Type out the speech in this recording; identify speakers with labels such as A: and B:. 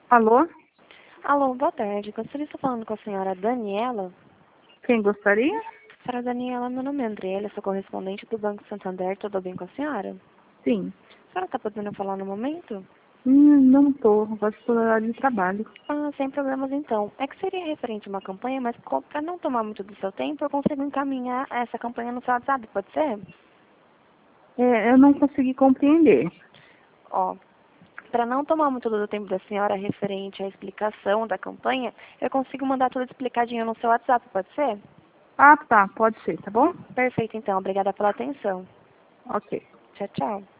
A: Alô?
B: Alô, boa tarde. Gostaria de estar falando com a senhora Daniela.
A: Quem gostaria?
B: Senhora Daniela, meu nome é Andriela, sou correspondente do Banco Santander. Tudo bem com a senhora?
A: Sim.
B: A senhora está podendo falar no momento?
A: Não tô. Gosto de horário de trabalho.
B: Ah, sem problemas então. É que seria referente a uma campanha, mas para não tomar muito do seu tempo, eu consigo encaminhar essa campanha no seu WhatsApp, pode ser?
A: Eu não consegui compreender.
B: Ó, para não tomar muito do tempo da senhora referente à explicação da campanha, eu consigo mandar tudo explicadinho no seu WhatsApp, pode ser?
A: Ah, tá. Pode ser, tá bom?
B: Perfeito então, obrigada pela atenção.
A: Ok.
B: Tchau, tchau.